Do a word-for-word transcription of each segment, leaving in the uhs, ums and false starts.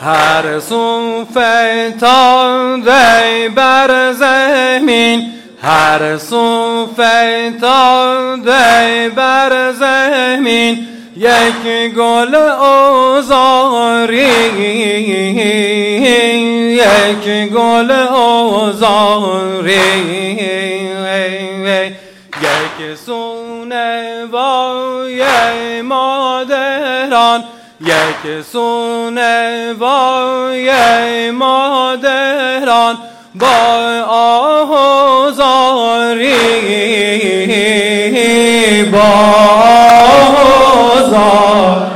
هر سو فتاده بر زمین، هر سو فتاده بر زمین، یک گل آزاری، یک گل آزاری، یک سونه وای مادران، یک سونه وای مادران، با آهوزاری، با آهوزاری.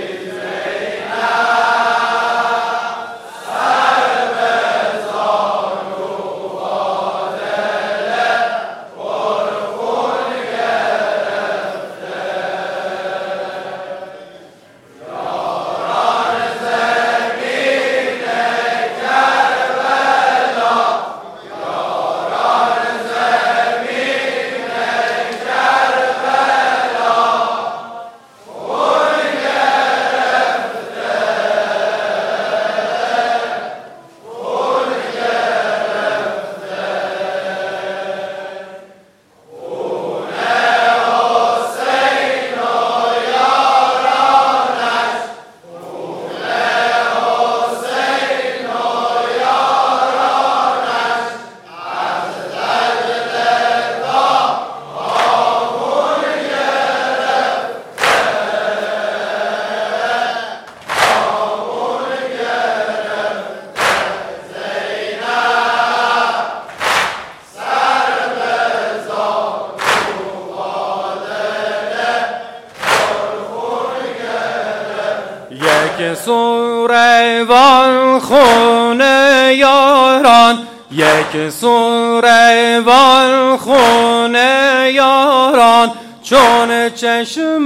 یک سو روان خونه یاران، یک سو روان خونه یاران، چون چشم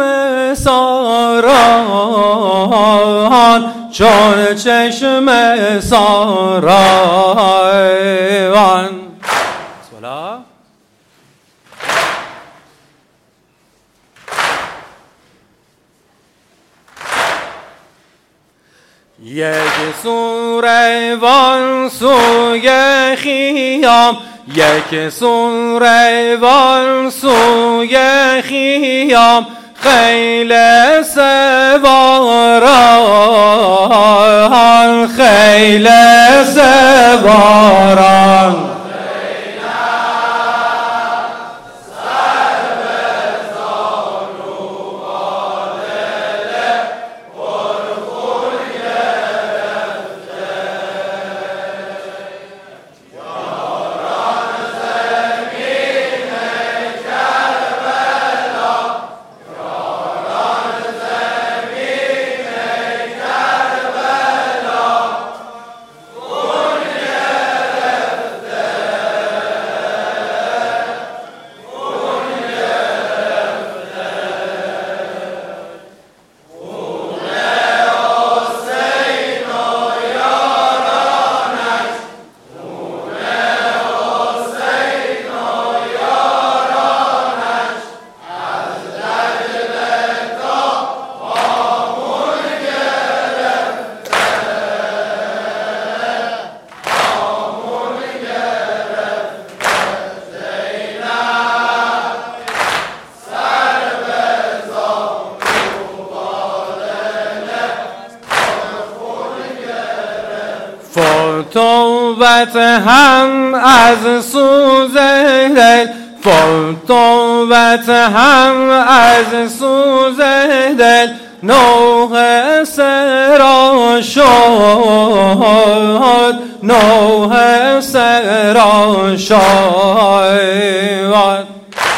ساران، چون چشم ساران. سولا یک سو روان سوی خیام، یک سو روان سوی خیام، خیل سواران، خیل سواران. فتوت هم از سوز دل، فتوت هم از سوز دل، نوح سرا شد، نوح سرا شد.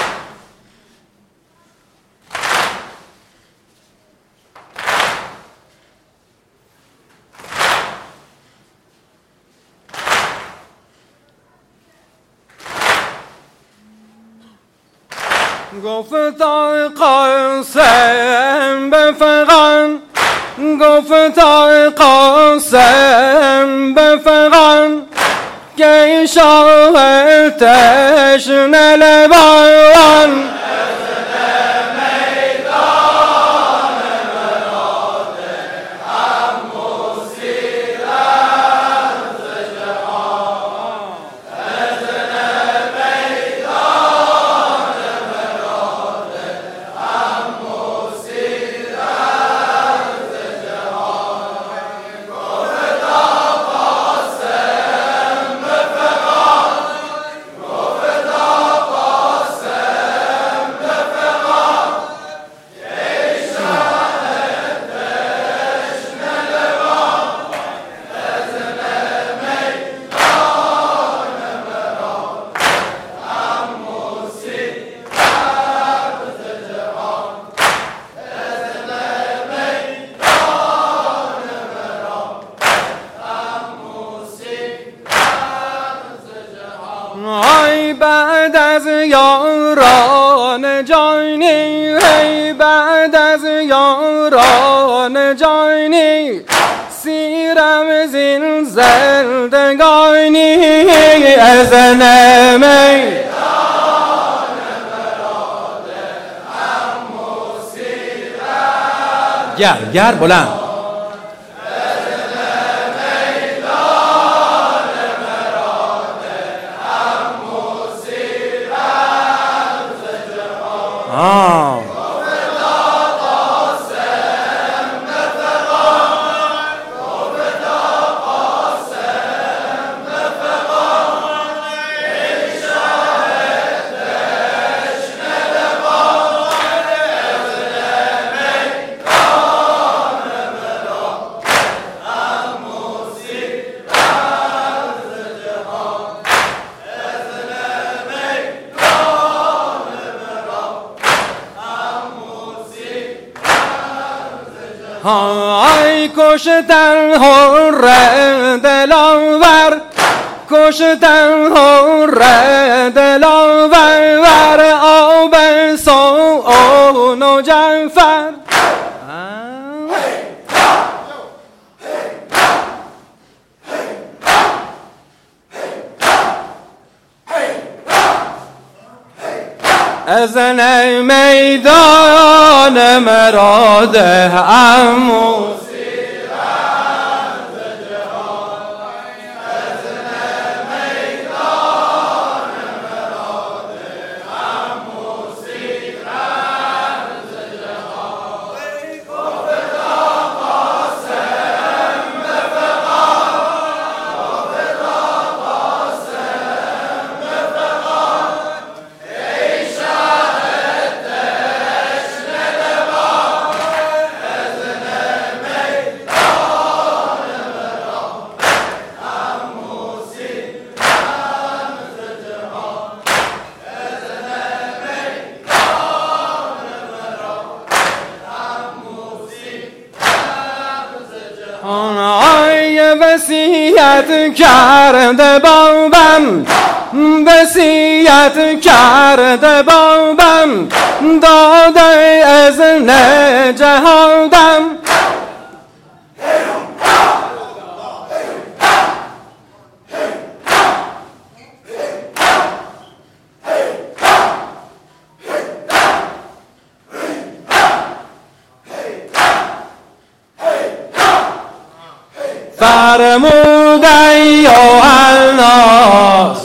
گفت قاسم بفغان، گفت قاسم بفغان، که شاه تشنه لبان، میدان مراد هم موسیقی بعد از یاران جانی، بعد از یاران جانی، سیرم زین زندگانی از نمی گر گر بلند آه های کشتن حر دلاور، کشتن حر دلاور ور آب سون و جعفر. از میدان مرا ده عمو آی وصیت کرده بابم، وصیت کرده بابم، داده از نه جهادم. فرموده یوحنا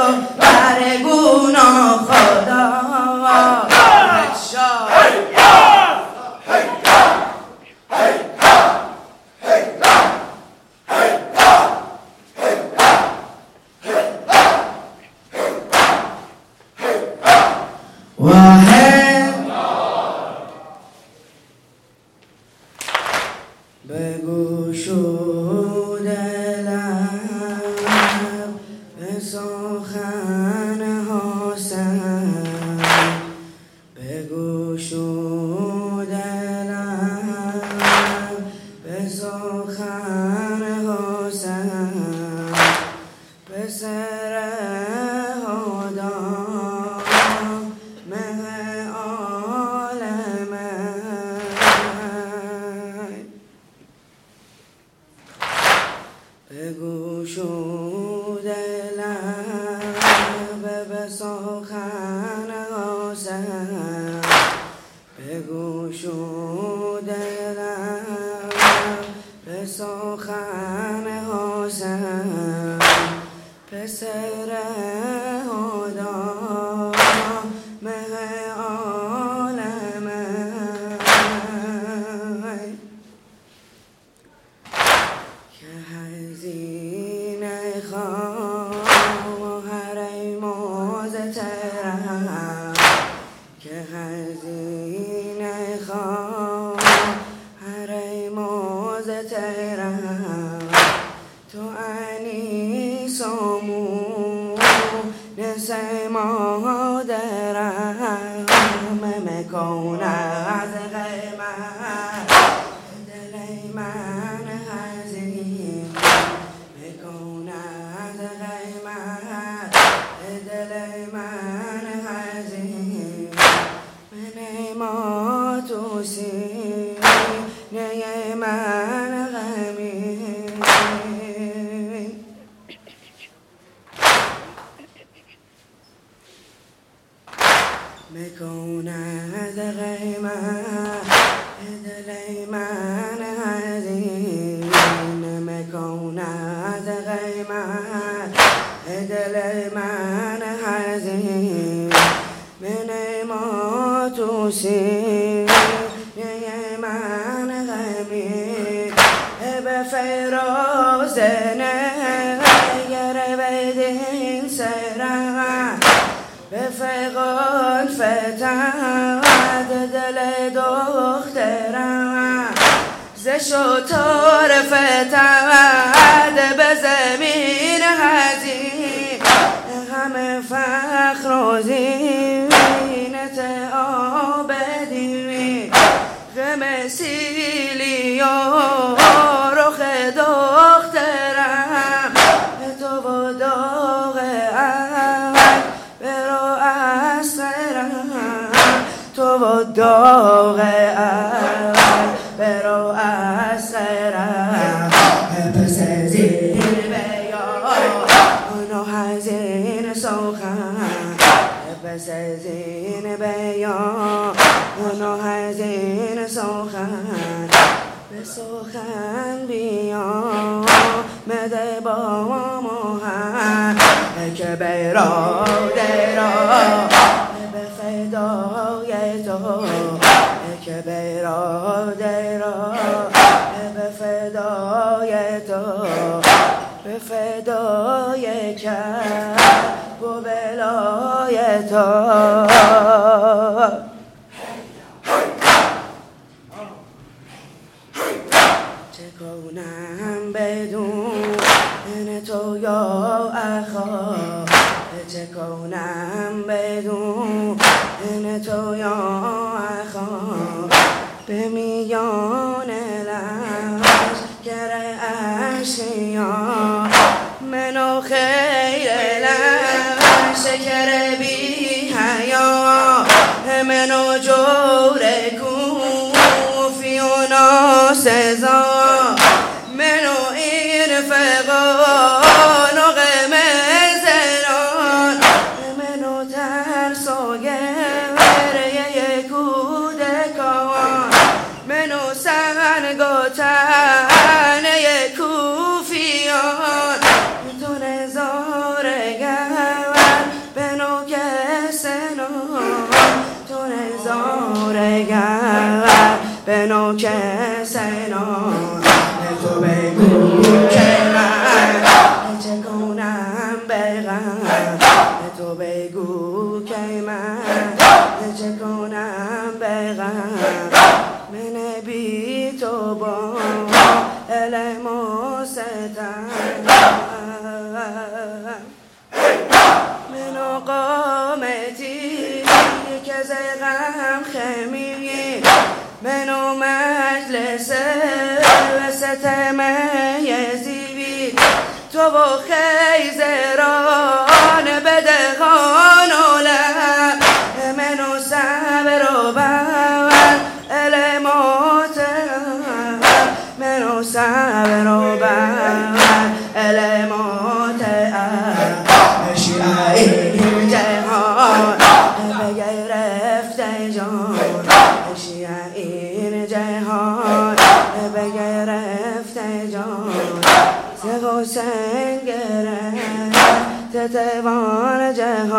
برگونا خدا. به سخن حسین بگشود دلم، به سخن حسین پسر هدا مه عالم، که هزینه خواهر موز ترم، که هزینه خواهر موز ترم، تو انیس و مونس مادرم، مکن از غیمت دل من حزین، مکن از غیمت دل من حزین، من ما تو سینه من غمین، مکن از غیمت دل من حزین، مکن از غیمت دل من حزین، من ما تو سینه من غمین، به فراز نگر بدین سرم، به فقان فتد دل دخترم، ز شتار فتد به زمین حزین، همه فخر و زینت آبدی، غم سیلی و رخ دخترم، تو و داغ اول برو اسرم، تو و داغ اول برو اسرم، پس زیر بیان و حزین سخن، پس زین بیان و حزین سخن، به سخن بیان مده با محمد، که برادران به فدای تو، که برادران به فدای تو، به فدای کرب و بلای تو، چه کنم بدون تو یا اخا، چه کنم بدون تو یا اخا، به میان لشکر اشیا، منو خیر لشکر بی حیا، منو جور کوفی و ناسزا، منو این فقان و غم زنان، منو ترس و گریه کودکان، منو سنگ و تنه کوفیان، تو نظاره گر به نوک سنان، تو نظاره گر به نوک سنان، تو بگو که من چه کنم بغم، تو بگو که من چه کنم بغم، من بی تو با علم و ستم، من قامتی که ز غم خمی، منو مجلس و ستم یزیبی، تو و خیزران بدهان و لب، منو صبر و بر علمات، منو صبر و بر علمات، شیعه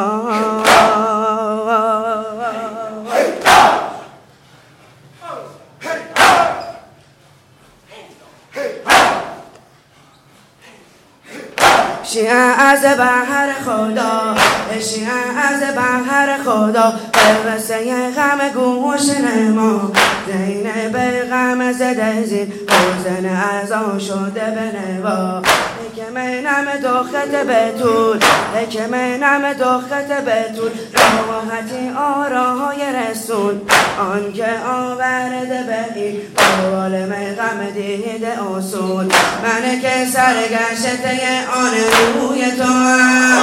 شیعه از بحر خدا، شیعه از بحر خدا، به قصه غم گوش نما. زینب غم زده زین حسن ازا شده به نوا. که منم دختر بتول، که منم دختر بتول، راحتی آراهای رسول. آن که آورده به این عالم غم دیده اصول. من که سرگشته آن روی تو هم،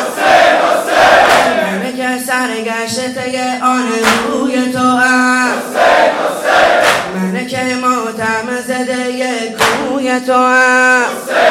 من که سرگشته آن روی تو هم، من که ماتم زده کوی تو هم.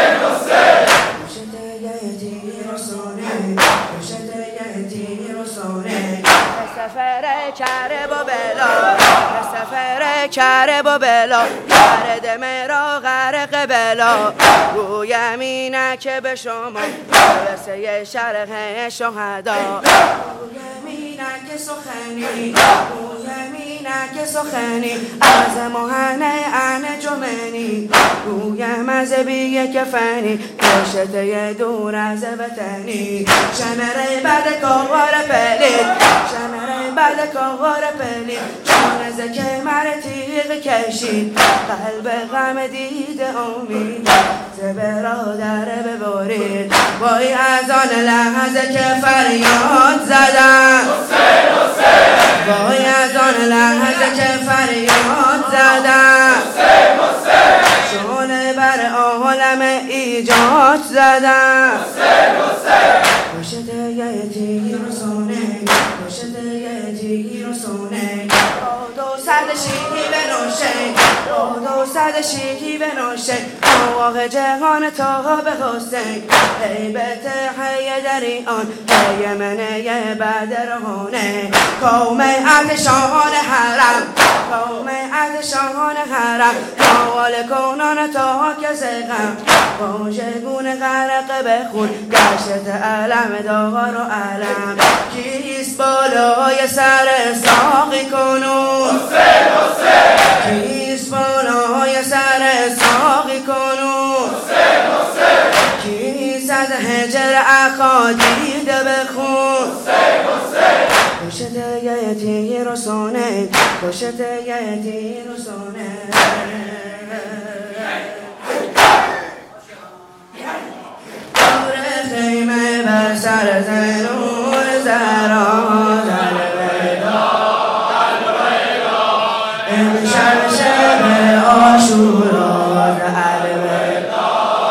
سفر کره با بلا، سفر کره با بلا، گرد مرا غرق بلا. گویم اینک به شما رسه شرح شهدا. گویم اینک سخنی، گویم اینک سخنی از مهنه ان جمنی. گویم از بی کفنی کشته دور از وطنی. شمره بد کار پلید، شمره بد کار پلید، چون از کمر تیغ کشید. قلب غم دید امید ز برادر ببرید. وای از آن لحظه که فریاد زدم، وای از آن لحظه که فریاد زدم، چون بر عالم ایجاد زدم. کشته یه تیر و سونه، کشته یه تیر و سونه. دو صد شیهی بنوشه، دو صد شیهی بنوشه. آواق جهان تا به حسین، هیبت حیدری آن یمنه بدرهانه. قوم ارتشان حرم، قوم ارتشان حرم، نوال کنان تا که زغم. واژگون غرق به خون گشت علم دار و علم. کیست بالای سر ساقی کنون، کیست بالای سر ساقی کنون. کیست از هجر اخا دیده بخون. کشته یه تیر و سونه، کشته یه تیر و سونه. دور خیمه بر سر زنون زهرا در ودا، امشب شب عاشورا در ودا،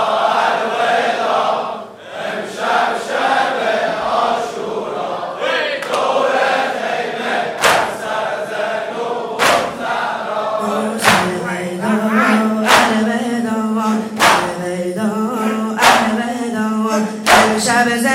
امشب شب عاشورا. دور خیمه بر سر زنون زهرا الودا، الودا، الودا، الودا. شب